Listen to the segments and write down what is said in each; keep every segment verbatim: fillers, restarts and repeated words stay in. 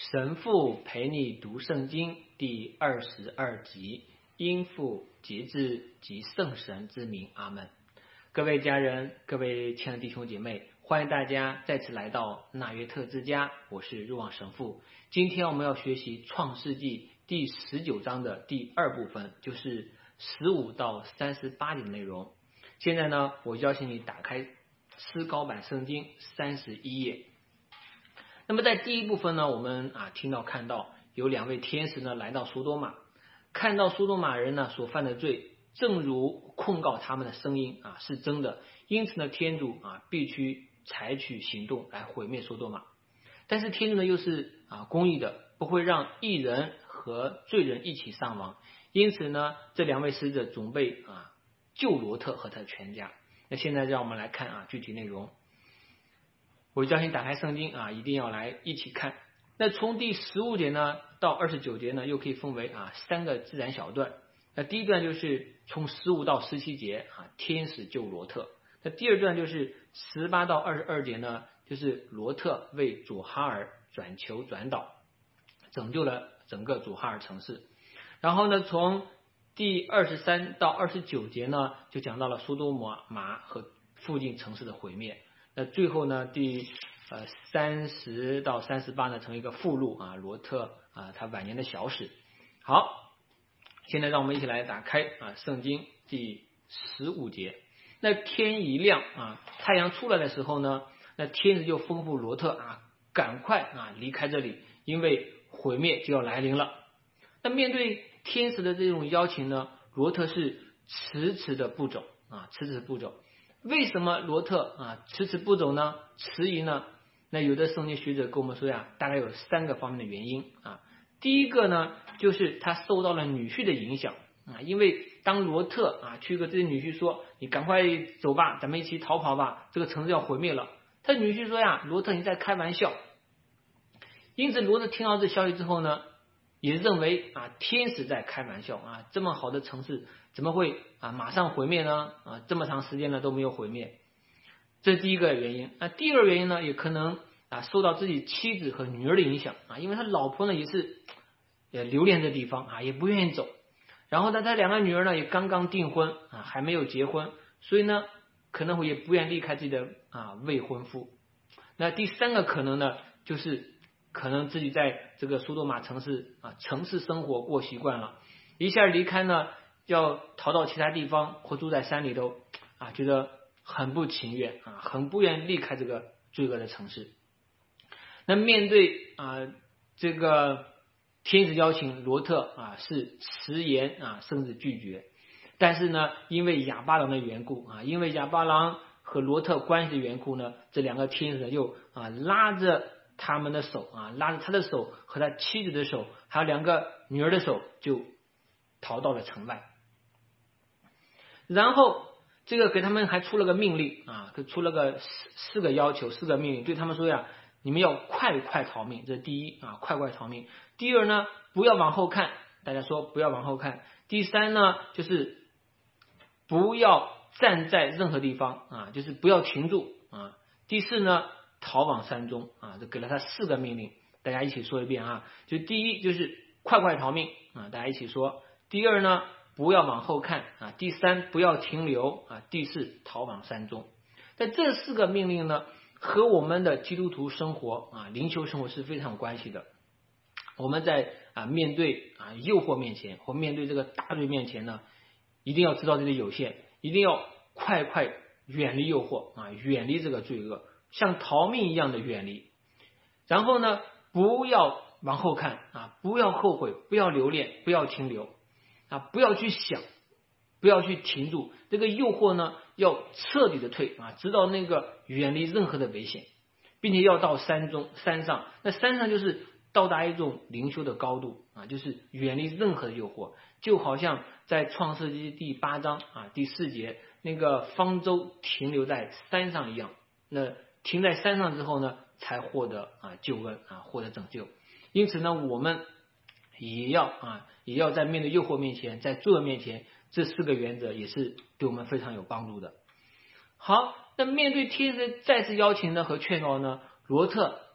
神父陪你读圣经第二十二集，因父节制及圣神之名，阿们。各位家人，各位亲爱的弟兄姐妹，欢迎大家再次来到纳约特之家，我是入望神父。今天我们要学习创世纪第十九章的第二部分，就是十五到三十八节的内容。现在呢，我邀请你打开思高版圣经三十一页。那么在第一部分呢，我们啊听到看到有两位天使呢来到苏多玛，看到苏多玛人呢所犯的罪，正如控告他们的声音啊是真的，因此呢天主啊必须采取行动来毁灭苏多玛。但是天主呢又是啊公义的，不会让义人和罪人一起丧亡，因此呢这两位使者准备啊救罗特和他的全家。那现在让我们来看啊具体内容。我叫你打开圣经啊，一定要来一起看。那从第十五节呢到二十九节呢，又可以分为啊三个自然小段。那第一段就是从十五到十七节啊，天使救罗特。那第二段就是十八到二十二节呢，就是罗特为左哈尔转球转导，拯救了整个左哈尔城市。然后呢，从第二十三到二十九节呢，就讲到了苏多玛和附近城市的毁灭。那最后呢，第呃三十到三十八呢，成为一个附录啊，罗特啊他晚年的小史。好，现在让我们一起来打开啊圣经第十五节。那天一亮啊，太阳出来的时候呢，那天使就吩咐罗特啊，赶快啊离开这里，因为毁灭就要来临了。那面对天使的这种邀请呢，罗特是迟迟的不走啊，迟迟不走。为什么罗特啊迟迟不走呢？迟疑呢？那有的圣经学者跟我们说呀，大概有三个方面的原因啊。第一个呢，就是他受到了女婿的影响啊，因为当罗特啊去跟这些女婿说，你赶快走吧，咱们一起逃跑吧，这个城市要毁灭了。他女婿说呀，罗特你在开玩笑。因此罗特听到这消息之后呢，也认为啊天使在开玩笑啊，这么好的城市怎么会啊马上毁灭呢？啊这么长时间了都没有毁灭，这是第一个原因。那第二个原因呢，也可能啊受到自己妻子和女儿的影响啊，因为他老婆呢也是也留恋这地方啊，也不愿意走。然后呢，他两个女儿呢也刚刚订婚啊，还没有结婚，所以呢可能会也不愿离开自己的啊未婚夫。那第三个可能呢，就是可能自己在这个苏多玛城市啊城市生活过习惯了，一下离开呢，要逃到其他地方或住在山里头啊，觉得很不情愿啊，很不愿离开这个罪恶的城市。那面对啊这个天使邀请，罗特啊是迟延啊，甚至拒绝。但是呢，因为亚巴郎的缘故啊，因为亚巴郎和罗特关系的缘故呢，这两个天使又啊拉着他们的手啊，拉着他的手和他妻子的手，还有两个女儿的手，就逃到了城外。然后这个给他们还出了个命令啊，出了个四四个要求，四个命令，对他们说呀，你们要快快逃命，这是第一啊，快快逃命。第二呢，不要往后看，大家说不要往后看。第三呢，就是不要站在任何地方啊，就是不要停住啊。第四呢，逃往山中啊，这给了他四个命令，大家一起说一遍啊。就第一就是快快逃命啊，大家一起说。第二呢，不要往后看啊。第三，不要停留啊。第四，逃往山中。但这四个命令呢，和我们的基督徒生活啊，灵修生活是非常有关系的。我们在啊面对啊诱惑面前，或面对这个大罪面前呢，一定要知道自己的有限，一定要快快远离诱惑啊，远离这个罪恶，像逃命一样的远离。然后呢，不要往后看啊，不要后悔，不要留恋，不要停留啊，不要去想，不要去停住。这个诱惑呢，要彻底的退啊，直到那个远离任何的危险，并且要到山中山上。那山上就是到达一种灵修的高度啊，就是远离任何的诱惑，就好像在创世纪第八章啊第四节那个方舟停留在山上一样。那停在山上之后呢，才获得啊救恩啊，获得拯救。因此呢，我们也要啊也要在面对诱惑面前，在罪恶面前，这四个原则也是对我们非常有帮助的。好，那面对天使再次邀请呢和劝告呢，罗特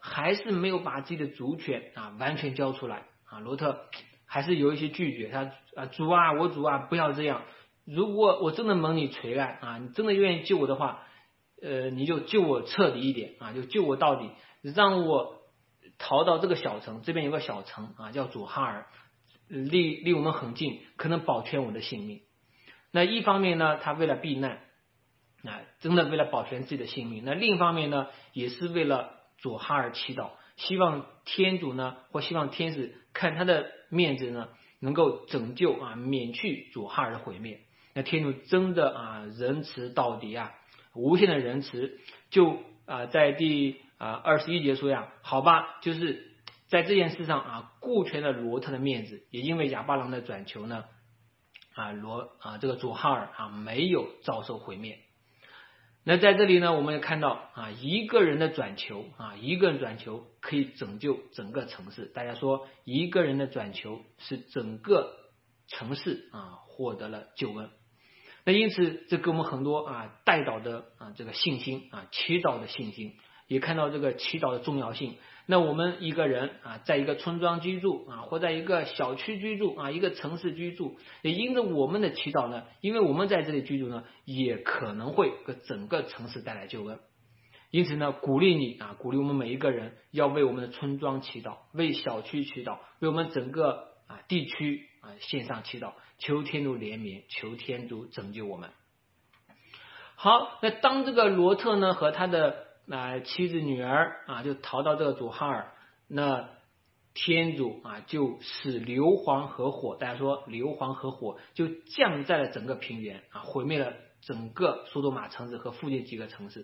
还是没有把自己的主权啊完全交出来啊，罗特还是有一些拒绝，他啊主啊我主啊不要这样，如果我真的蒙你垂爱啊，你真的愿意救我的话，呃你就救我彻底一点啊，就救我到底，让我逃到这个小城，这边有个小城啊叫祖哈尔，离离我们很近，可能保全我的性命。那一方面呢，他为了避难啊，真的为了保全自己的性命，那另一方面呢，也是为了佐哈尔祈祷，希望天主呢，或希望天使看他的面子呢，能够拯救啊，免去佐哈尔的毁灭。那天主真的啊，仁慈到底啊，无限的仁慈，就啊，在第啊二十一节说呀，好吧，就是在这件事上啊，顾全了罗特的面子，也因为亚巴郎的转求呢。啊，罗啊，这个佐哈尔啊没有遭受毁灭。那在这里呢，我们也看到啊，一个人的转求啊，一个人转求可以拯救整个城市。大家说，一个人的转求是整个城市啊获得了救恩。那因此，这给我们很多啊代祷的啊这个信心啊，祈祷的信心，也看到这个祈祷的重要性。那我们一个人啊，在一个村庄居住啊，或在一个小区居住啊，一个城市居住，也因着我们的祈祷呢，因为我们在这里居住呢，也可能会给整个城市带来救恩。因此呢，鼓励你啊，鼓励我们每一个人要为我们的村庄祈祷，为小区祈祷，为我们整个啊地区啊献上祈祷，求天主怜悯，求天主拯救我们。好，那当这个罗特呢和他的啊、呃、妻子女儿啊就逃到这个佐哈尔，那天主啊就使硫磺和火，大家说硫磺和火就降在了整个平原啊，毁灭了整个苏多玛城市和附近几个城市。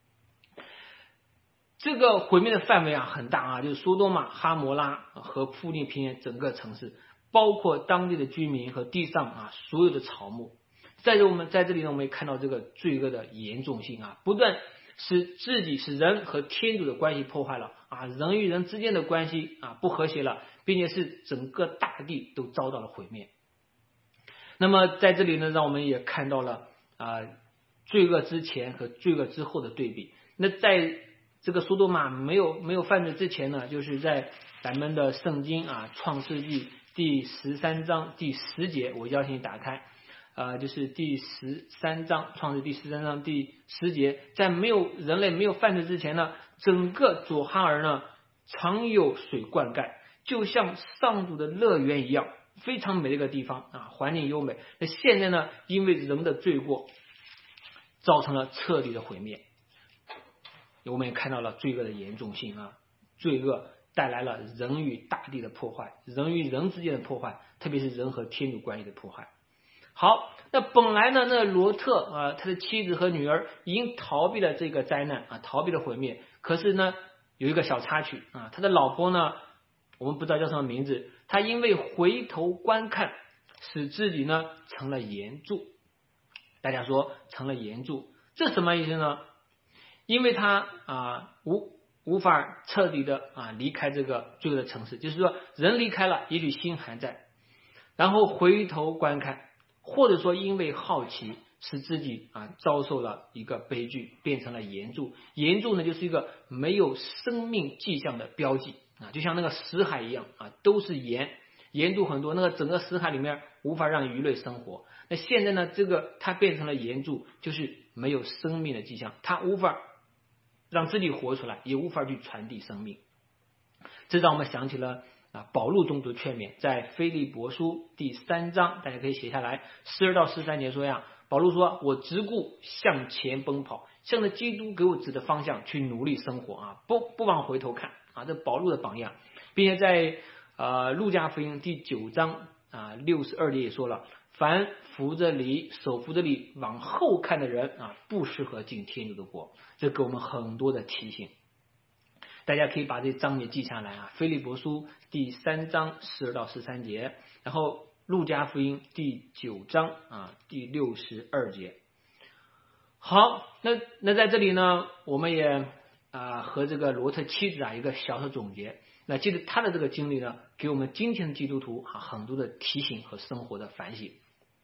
这个毁灭的范围啊很大啊，就是苏多玛、哈摩拉和附近平原整个城市，包括当地的居民和地上啊所有的草木。再者，我们在这里呢，我们也看到这个罪恶的严重性啊，不断使自己使人和天主的关系破坏了啊，人与人之间的关系啊不和谐了，并且是整个大地都遭到了毁灭。那么在这里呢，让我们也看到了啊罪恶之前和罪恶之后的对比。那在这个苏多玛没有没有犯罪之前呢，就是在咱们的圣经啊创世纪第十三章第十节，我邀请你打开。呃，就是第十三章，创世第十三章第十节，在没有人类没有犯罪之前呢，整个佐哈尔呢常有水灌溉，就像上主的乐园一样，非常美的一个地方啊，环境优美。那现在呢，因为人的罪过，造成了彻底的毁灭。我们也看到了罪恶的严重性啊，罪恶带来了人与大地的破坏，人与人之间的破坏，特别是人和天主关系的破坏。好，那本来呢，那罗特啊，他的妻子和女儿已经逃避了这个灾难啊，逃避了毁灭。可是呢，有一个小插曲啊，他的老婆呢，我们不知道叫什么名字，他因为回头观看，使自己呢成了岩柱。大家说成了岩柱，这什么意思呢？因为他啊无无法彻底的啊离开这个罪恶的城市，就是说人离开了，也许心还在，然后回头观看。或者说因为好奇使自己啊遭受了一个悲剧，变成了岩柱。岩柱呢就是一个没有生命迹象的标记啊，就像那个死海一样啊，都是盐，盐柱很多，那个整个死海里面无法让鱼类生活。那现在呢，这个它变成了岩柱，就是没有生命的迹象，它无法让自己活出来，也无法去传递生命。这让我们想起了啊，保禄宗徒劝勉，在腓立伯书第三章，大家可以写下来，十二到十三节说呀，保禄说：“我只顾向前奔跑，向着基督给我指的方向去努力生活啊，不不往回头看啊。”这保禄的榜样，并且在呃路加福音第九章啊六十二节也说了，凡扶着犁、手扶着犁往后看的人啊，不适合进天主的国。这给我们很多的提醒。大家可以把这章节记下来啊，腓立伯书第三章十二到十三节，然后路加福音第九章啊第六十二节。好，那那在这里呢，我们也啊和这个罗特妻子啊一个小的总结。那记得他的这个经历呢，给我们今天的基督徒啊很多的提醒和生活的反省。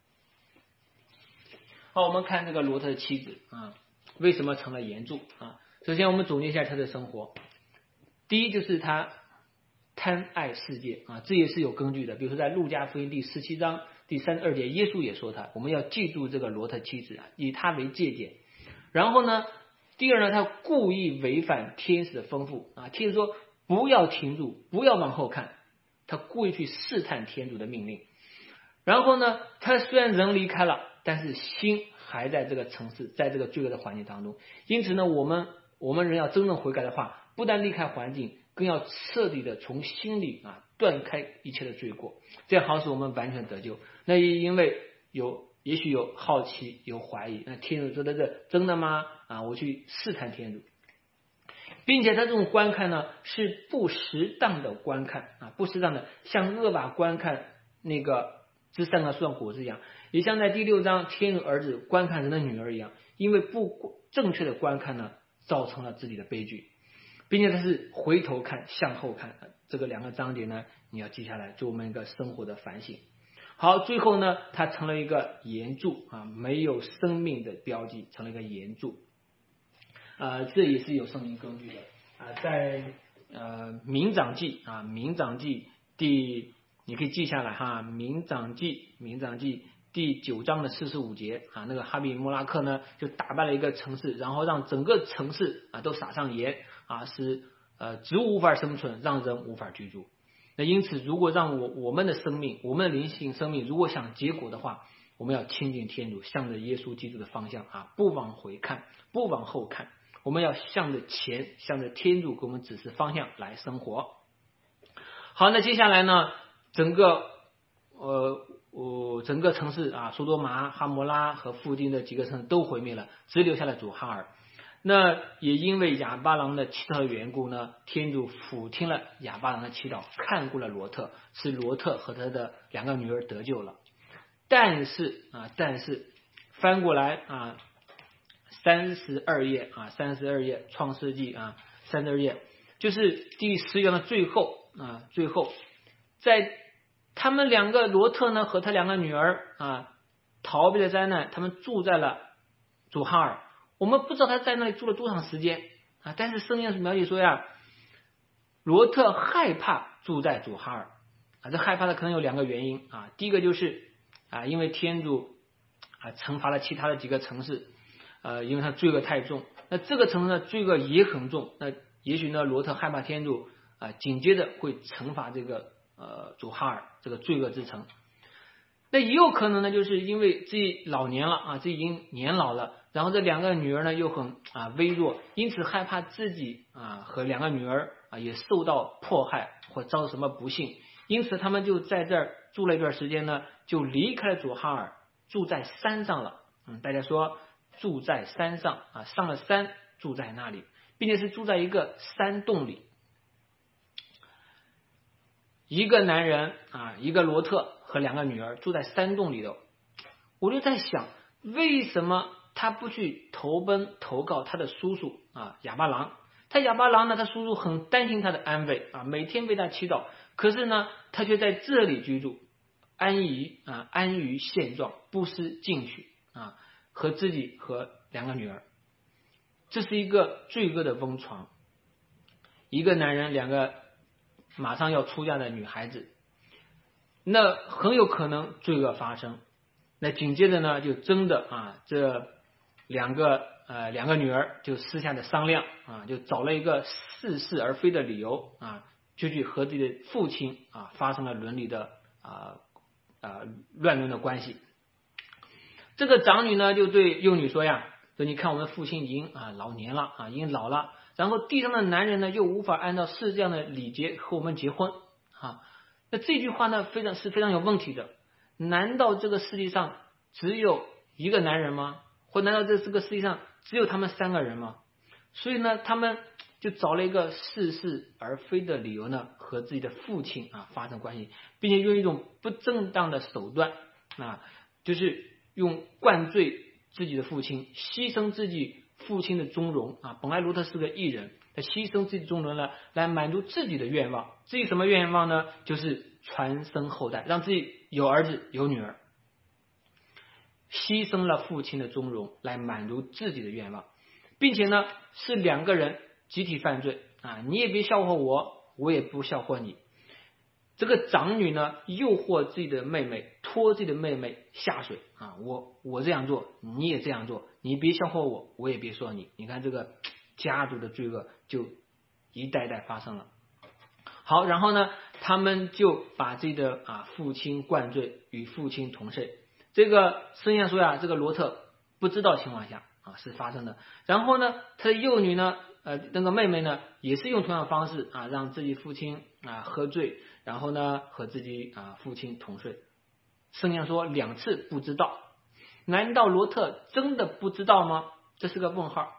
好，我们看这个罗特的妻子啊，为什么成了岩柱啊？首先我们总结一下他的生活。 第一就是他贪爱世界啊，这也是有根据的。比如说在路加福音第十七章第三十二节，耶稣也说他，我们要记住这个罗特妻子啊，以他为借鉴。然后呢，第二呢，他故意违反天使的吩咐啊，天使说不要停住，不要往后看，他故意去试探天主的命令。然后呢，他虽然人离开了，但是心还在这个城市，在这个罪恶的环境当中。因此呢，我们我们人要真正悔改的话，不但离开环境，更要彻底的从心里啊断开一切的罪过，这样好使我们完全得救。那也因为有也许有好奇，有怀疑，那天主说的这真的吗？啊，我去试探天主，并且他这种观看呢是不适当的观看啊，不适当的，像恶法观看那个这三个树上果子一样，也像在第六章天主儿子观看人的女儿一样，因为不正确的观看呢，造成了自己的悲剧，并且他是回头看向后看，这个两个章节呢你要记下来，做我们一个生活的反省。好，最后呢它成了一个岩柱啊，没有生命的标记，成了一个岩柱啊，这也是有圣经根据的啊，在呃民长记啊民长记第你可以记下来哈，民长记民长记第九章的四十五节啊，那个哈比莫拉克呢就打败了一个城市，然后让整个城市啊都撒上盐啊，使呃植物无法生存，让人无法居住。那因此，如果让我我们的生命，我们的灵性生命，如果想结果的话，我们要亲近天主，向着耶稣基督的方向啊，不往回看，不往后看，我们要向着前，向着天主给我们指示方向来生活。好，那接下来呢，整个呃呃整个城市啊，苏多玛、哈摩拉和附近的几个城市都毁灭了，只留下了主哈尔。那也因为亚巴郎的祈祷的缘故呢，天主俯听了亚巴郎的祈祷，看顾了罗特，使罗特和他的两个女儿得救了。但是啊，但是翻过来啊，三十二页啊，三十二页创世纪啊，三十二页就是第十章的最后啊，最后在他们两个罗特呢和他两个女儿啊逃避了灾难，他们住在了祖哈尔。我们不知道他在那里住了多长时间啊，但是圣经描写说呀，罗特害怕住在祖哈尔啊，这害怕的可能有两个原因啊，第一个就是啊，因为天主啊惩罚了其他的几个城市，呃，因为他罪恶太重，那这个城市呢罪恶也很重，那也许呢罗特害怕天主啊紧接着会惩罚这个呃祖哈尔这个罪恶之城。那也有可能呢，就是因为自己老年了啊，自己已经年老了，然后这两个女儿呢又很啊微弱，因此害怕自己啊和两个女儿啊也受到迫害或遭什么不幸，因此他们就在这儿住了一段时间呢，就离开了祖哈尔，住在山上了。嗯，大家说住在山上啊，上了山住在那里，并且是住在一个山洞里。一个男人啊，一个罗特和两个女儿住在山洞里头，我就在想，为什么他不去投奔投靠他的叔叔啊亚巴郎？他亚巴郎呢，他叔叔很担心他的安危啊，每天为他祈祷，可是呢，他却在这里居住，安于啊安于现状，不思进取啊，和自己和两个女儿，这是一个罪恶的温床。一个男人，两个马上要出嫁的女孩子，那很有可能罪恶发生。那紧接着呢，就真的啊，这两个呃两个女儿就私下的商量啊，就找了一个似是而非的理由啊，就去和自己的父亲啊发生了伦理的啊啊乱伦的关系。这个长女呢就对幼女说呀，说你看我们父亲已经啊老年了啊，已经老了。然后地上的男人呢，又无法按照世这样的礼节和我们结婚啊。那这句话呢，非常是非常有问题的。难道这个世界上只有一个男人吗？或难道这这个世界上只有他们三个人吗？所以呢，他们就找了一个似是而非的理由呢，和自己的父亲啊发生关系，并且用一种不正当的手段啊，就是用灌醉自己的父亲，牺牲自己父亲的尊荣啊，本来罗特是个义人，他牺牲自己尊荣了，来满足自己的愿望。至于什么愿望呢？就是传生后代，让自己有儿子有女儿，牺牲了父亲的尊荣来满足自己的愿望，并且呢是两个人集体犯罪啊，你也别笑话我，我也不笑话你。这个长女呢，诱惑自己的妹妹，拖自己的妹妹下水啊！我我这样做，你也这样做，你别笑话我，我也别说你。你看这个家族的罪恶就一代代发生了。好，然后呢，他们就把自己的啊父亲灌醉，与父亲同睡。这个圣经说呀，这个罗特不知道情况下啊是发生的。然后呢，他的幼女呢，呃，那个妹妹呢，也是用同样的方式啊，让自己父亲啊喝醉。然后呢，和自己啊父亲同睡。圣经说两次不知道，难道罗特真的不知道吗？这是个问号。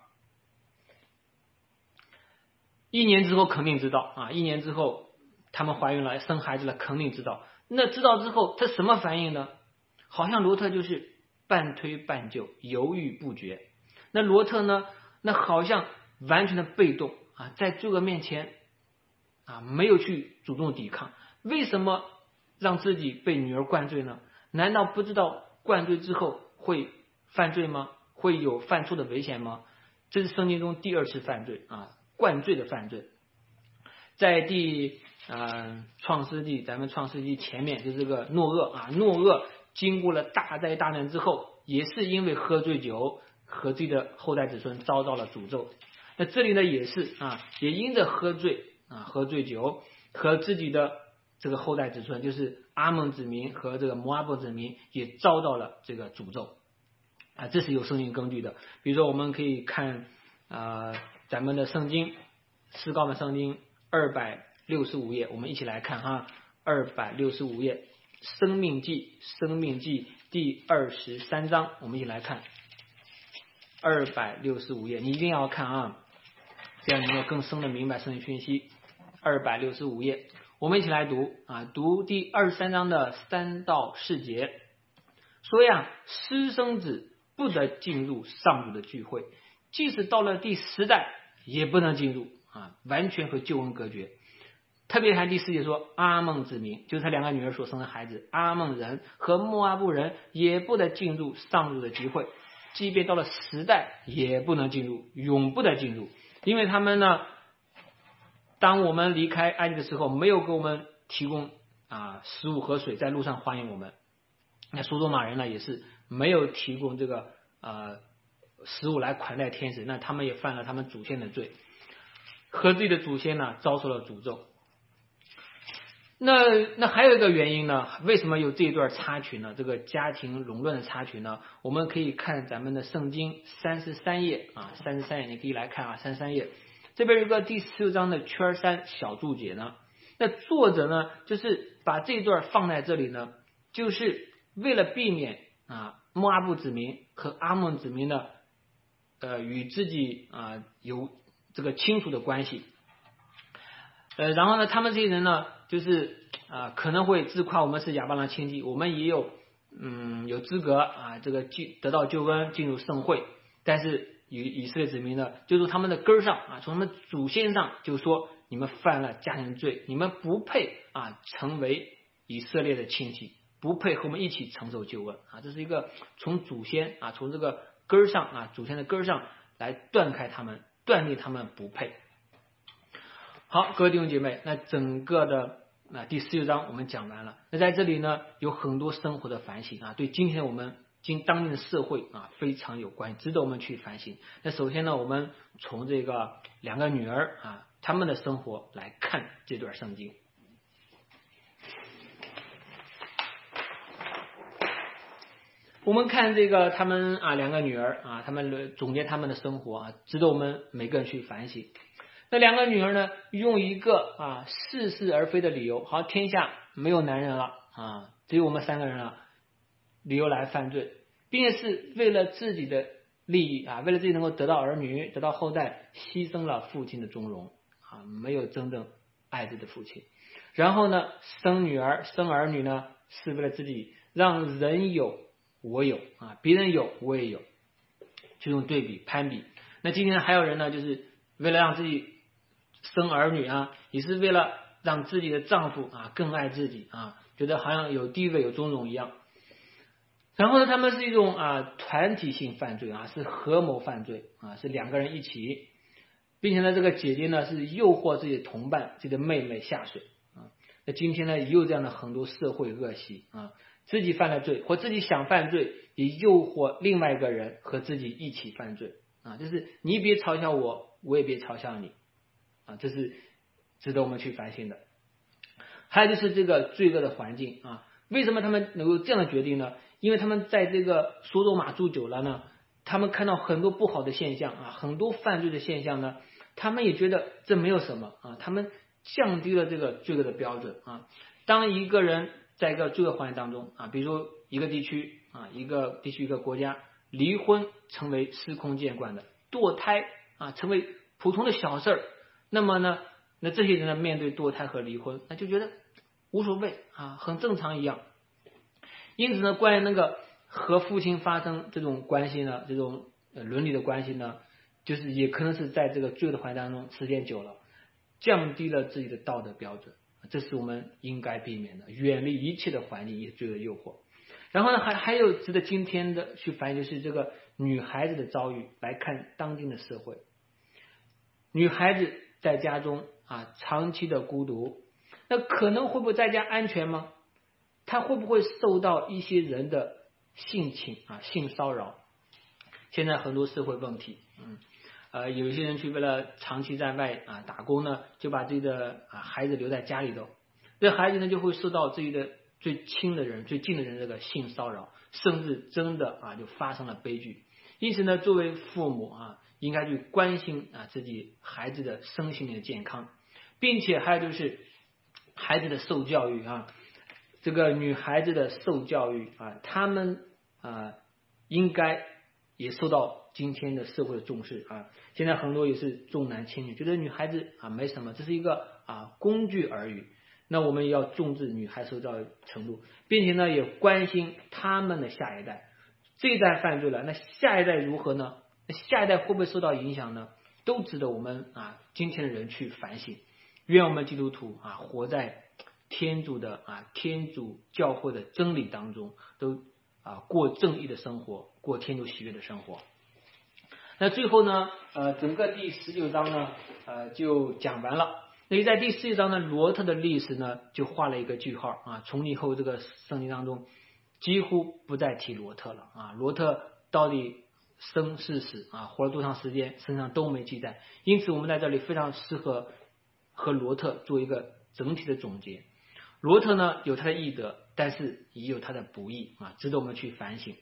一年之后肯定知道啊，一年之后他们怀孕了，生孩子了，肯定知道。那知道之后他什么反应呢？好像罗特就是半推半就，犹豫不决。那罗特呢，那好像完全的被动啊，在罪恶面前啊，没有去主动抵抗。为什么让自己被女儿灌醉呢？难道不知道灌醉之后会犯罪吗？会有犯错的危险吗？这是圣经中第二次犯罪啊，灌醉的犯罪。在第呃创世纪，咱们创世纪前面就是这个诺厄啊，诺厄经过了大灾大难之后，也是因为喝醉酒和自己的后代子孙遭到了诅咒。那这里呢也是啊，也因着喝醉啊，喝醉酒和自己的这个后代子孙，就是阿蒙子民和这个摩阿伯子民也遭到了这个诅咒啊，这是有圣经根据的。比如说我们可以看啊、呃、咱们的圣经诗高的圣经二百六十五页，我们一起来看哈，二百六十五页生命记生命记第二十三章，我们一起来看二百六十五页，你一定要看啊，这样你能够更深的明白圣经讯息。二百六十五页，我们一起来读啊，读第二十三章的三到四节。说呀，私生子不得进入上主的聚会，即使到了第十代也不能进入啊，完全和救恩隔绝。特别看第四节说，阿蒙子民就是他两个女儿所生的孩子，阿蒙人和摩阿布人也不得进入上主的集会，即便到了十代也不能进入，永不得进入，因为他们呢，当我们离开埃及的时候，没有给我们提供啊食物和水，在路上欢迎我们。那苏多玛人呢，也是没有提供这个呃食物来款待天使，那他们也犯了他们祖先的罪，和自己的祖先呢遭受了诅咒。那那还有一个原因呢，为什么有这一段插曲呢？这个家庭垄断的插曲呢？我们可以看咱们的圣经三十三页啊，三十三页你可以来看啊，三十三页这边有个第十六章的圈三小注解呢。那作者呢，就是把这一段放在这里呢，就是为了避免啊摩阿布子民和阿蒙子民的呃与自己啊有这个亲属的关系。呃，然后呢，他们这些人呢，就是啊、呃、可能会自夸我们是亚伯拉罕亲戚，我们也有嗯有资格啊这个进得到救恩进入圣会，但是以以色列子民呢，就从他们的根上啊，从他们祖先上就说你们犯了家庭罪，你们不配啊成为以色列的亲戚，不配和我们一起承受救恩啊，这是一个从祖先啊从这个根上啊祖先的根上来断开他们，断定他们不配。好，各位弟兄姐妹，那整个的那第十六章我们讲完了。那在这里呢，有很多生活的反省啊，对今天我们今当今的社会啊非常有关系，值得我们去反省。那首先呢，我们从这个两个女儿啊他们的生活来看这段圣经。我们看这个他们啊两个女儿啊，他们总结他们的生活啊，值得我们每个人去反省。那两个女儿呢，用一个啊似是而非的理由，好，天下没有男人了啊，只有我们三个人了，理由来犯罪，并且是为了自己的利益啊，为了自己能够得到儿女、得到后代，牺牲了父亲的尊荣啊，没有真正爱自己的父亲。然后呢，生女儿、生儿女呢，是为了自己让人有我有啊，别人有我也有，这种对比攀比。那今天还有人呢，就是为了让自己生儿女啊，也是为了让自己的丈夫啊更爱自己啊，觉得好像有地位有尊荣一样。然后呢，他们是一种啊团体性犯罪啊，是合谋犯罪啊，是两个人一起并且呢，这个姐姐呢是诱惑自己的同伴、自己的妹妹下水啊。那今天呢，也有这样的很多社会恶习啊，自己犯了罪或自己想犯罪，也诱惑另外一个人和自己一起犯罪啊。就是你别嘲笑我，我也别嘲笑你啊，这是值得我们去反省的。还有就是这个罪恶的环境啊，为什么他们能够这样的决定呢？因为他们在这个索多玛住久了呢，他们看到很多不好的现象啊，很多犯罪的现象呢，他们也觉得这没有什么啊，他们降低了这个罪恶的标准啊。当一个人在一个罪恶环境当中啊，比如说一个地区啊，一个地区一个国家，离婚成为司空见惯的，堕胎啊成为普通的小事儿，那么呢，那这些人呢面对堕胎和离婚，那就觉得无所谓啊，很正常一样。因此呢，关于那个和父亲发生这种关系呢，这种伦理的关系呢，就是也可能是在这个罪恶的环境当中时间久了，降低了自己的道德标准，这是我们应该避免的，远离一切的环境也罪恶的诱惑。然后呢，还还有值得今天的去反映，就是这个女孩子的遭遇来看当今的社会，女孩子在家中啊长期的孤独，那可能会不会在家安全吗？她会不会受到一些人的性侵啊性骚扰？现在很多社会问题，嗯呃有一些人去为了长期在外啊打工呢，就把自己的啊孩子留在家里头，这孩子呢就会受到自己的最亲的人、最近的人这个性骚扰，甚至真的啊就发生了悲剧。因此呢，作为父母啊，应该去关心啊自己孩子的身心灵的健康，并且还有就是孩子的受教育啊，这个女孩子的受教育啊，他们啊应该也受到今天的社会的重视啊。现在很多也是重男轻女，觉得女孩子啊没什么，这是一个啊工具而已。那我们也要重视女孩受教育程度，并且呢也关心他们的下一代。这一代犯罪了，那下一代如何呢？那下一代会不会受到影响呢？都值得我们啊今天的人去反省。愿我们基督徒啊活在天主的啊天主教会的真理当中，都啊过正义的生活，过天主喜悦的生活。那最后呢，呃，整个第十九章呢，呃，就讲完了。那在第十九章呢，罗特的历史呢，就画了一个句号啊。从以后这个圣经当中，几乎不再提罗特了啊。罗特到底生是死啊，活了多长时间，身上都没记载。因此，我们在这里非常适合和罗特做一个整体的总结。罗特呢，有他的义德，但是也有他的不义啊，值得我们去反省。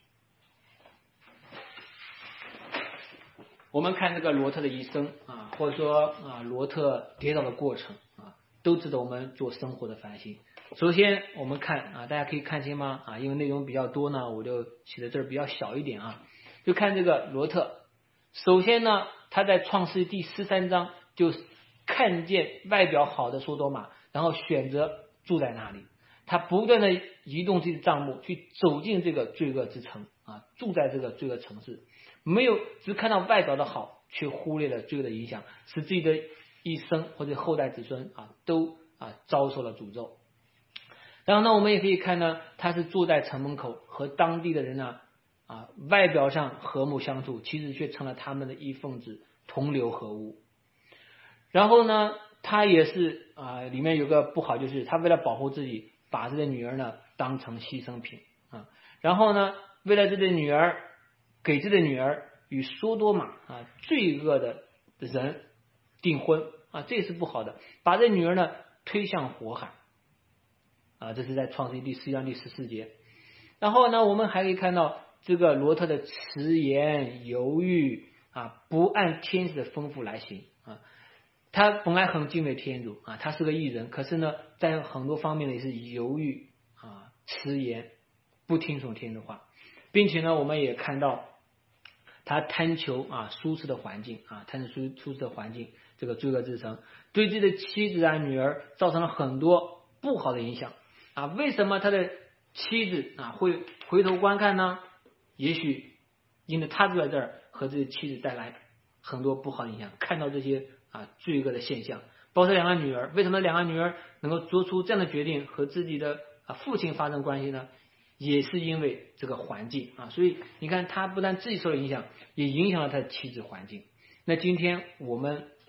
我们看这个罗特的一生啊，或者说啊罗特跌倒的过程啊，都值得我们做生活的反省。首先我们看啊，大家可以看清吗？啊，因为内容比较多呢，我就写的字儿比较小一点啊。就看这个罗特，首先呢，他在创世第十三章就看见外表好的索多玛，然后选择住在那里。他不断的移动自己的帐幕，去走进这个罪恶之城啊，住在这个罪恶城市。没有只看到外表的好，却忽略了罪恶的影响，使自己的一生或者后代子孙啊都啊遭受了诅咒。然后呢，我们也可以看呢，他是住在城门口，和当地的人呢啊外表上和睦相处，其实却成了他们的一份子，同流合污。然后呢，他也是啊里面有个不好，就是他为了保护自己，把自己的女儿呢当成牺牲品啊。然后呢，为了自己的女儿。给自己的女儿与索多玛啊罪恶的人订婚啊，这是不好的，把这女儿呢推向火海啊，这是在创世记第十一章第十四节。然后呢，我们还可以看到这个罗特的迟延犹豫啊，不按天使的吩咐来行啊。他本来很敬畏天主啊，他是个义人，可是呢，在很多方面呢也是犹豫啊，迟延，不听从天主话，并且呢，我们也看到。他贪求啊舒适的环境啊，贪求舒舒适的环境，这个罪恶之城对自己的妻子啊女儿造成了很多不好的影响啊。为什么他的妻子啊会回头观看呢？也许因为他住在这儿，和自己妻子带来很多不好的影响，看到这些啊罪恶的现象。包括两个女儿，为什么两个女儿能够做出这样的决定，和自己的啊父亲发生关系呢？也是因为这个环境啊，所以你看他不但自己受了影响，也影响了他的妻子环境。那今天我们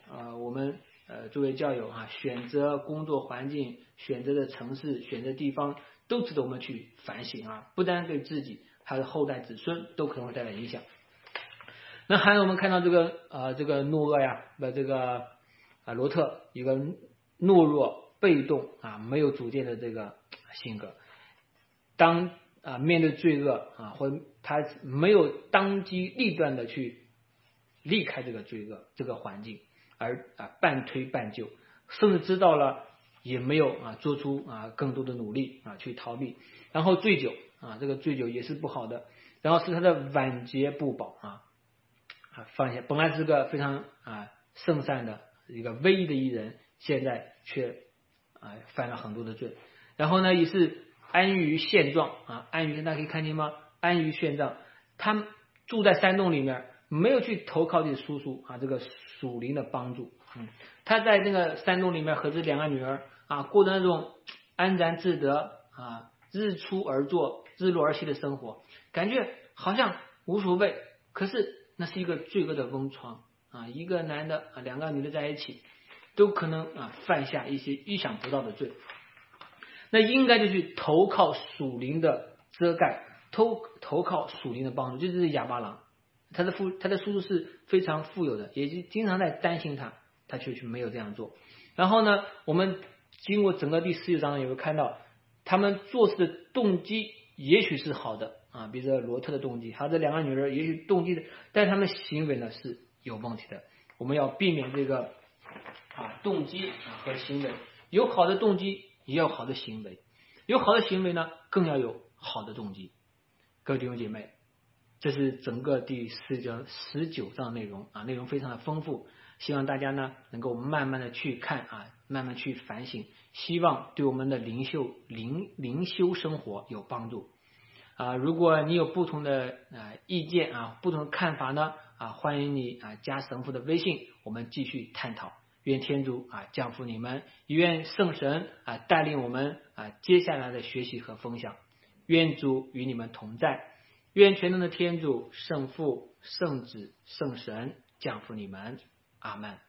呃我们呃作为教友啊，选择工作环境、选择的城市、选择地方，都值得我们去反省啊，不单对自己，还有后代子孙都可能会带来影响。那还有我们看到这个呃这个诺厄呀的这个啊罗特一个懦弱被动啊没有主见的这个性格，当啊面对罪恶啊或他没有当机立断的去离开这个罪恶这个环境，而啊半推半就，甚至知道了也没有啊做出啊更多的努力啊去逃避，然后醉酒啊这个醉酒也是不好的，然后是他的晚节不保啊啊放下本来是个非常啊圣善的一个唯一的一人，现在却啊犯了很多的罪，然后呢也是安于现状啊安于大家可以看见吗？安于现状，他住在山洞里面，没有去投靠这叔叔啊这个属灵的帮助，嗯，他在那个山洞里面和这两个女儿啊过的那种安然自得啊日出而作日落而息的生活，感觉好像无所谓，可是那是一个罪恶的温床啊，一个男的啊两个女的在一起，都可能啊犯下一些意想不到的罪。那应该就去投靠属灵的遮盖，投投靠属灵的帮助。就是亚巴郎，他的父他的叔叔是非常富有的，也经常在担心他，他却没有这样做。然后呢，我们经过整个第十九章也会看到，他们做事的动机也许是好的啊，比如说罗特的动机，还有这两个女人也许动机的，但是他们行为呢是有问题的。我们要避免这个啊动机啊和行为，有好的动机也有好的行为，有好的行为呢更要有好的动机。各位弟兄姐妹，这是整个第十章十九章内容啊，内容非常的丰富，希望大家呢能够慢慢的去看啊，慢慢去反省，希望对我们的灵修灵灵修生活有帮助啊。如果你有不同的啊意见啊，不同的看法呢啊，欢迎你啊加神父的微信，我们继续探讨。愿天主啊降福你们，愿圣神啊带领我们啊接下来的学习和分享。愿主与你们同在，愿全能的天主圣父、圣子、圣神降福你们。阿们。